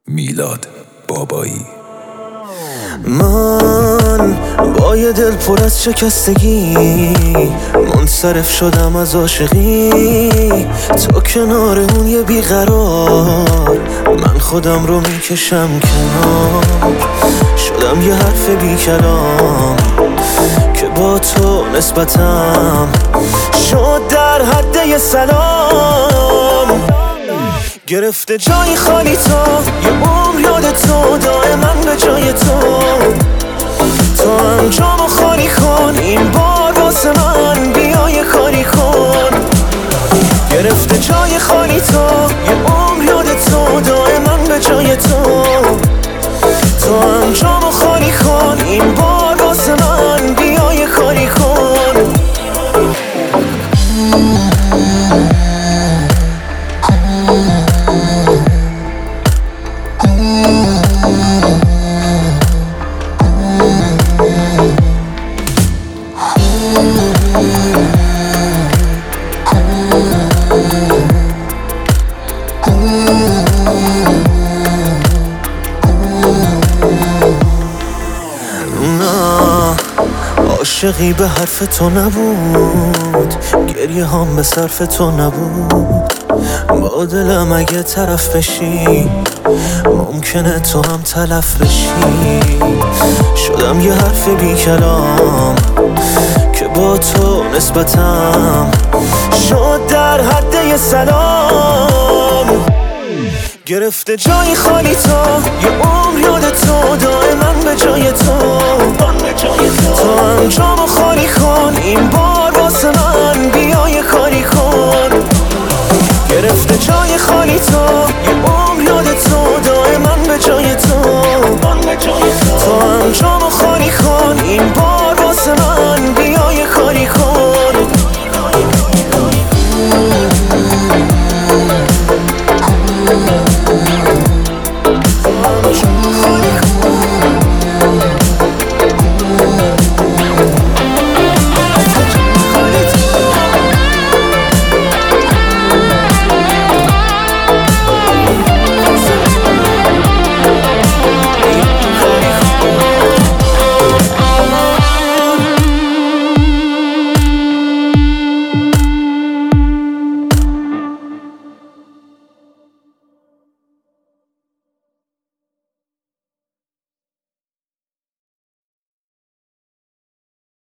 میلاد بابایی. من با یه دل پر از شکستگی منصرف شدم از عاشقی، تو کنار اون یه بیقرار، من خودم رو میکشم کنار، شدم یه حرف بی کلام که با تو نسبتم شد در حد یه سلام. گرفته جای خالی تو یه عمر یاد تو، دائما به جای تو هم جامو خالی کن، این بار واسه من بیا یه کاری کن. گرفته جای خالی تو یه عمر یاد تو، دائما به جای تو هم جامو خالی کن، این بار واسه من بیا یه کاری کن. عاشقی به حرف تو نبود، گریه هم به صرف تو نبود، با دلم اگه طرف بشی ممکنه تو هم تلف بشی. شدم یه حرف بی کلام که با تو نسبتم شد در حد یه سلام. گرفته جای خالی تو یه عمر یاد تو، دائما به جای تو هم جامو خالی کن، این بار واسه من بیا یه کاری کن. گرفته جای خالی تو یه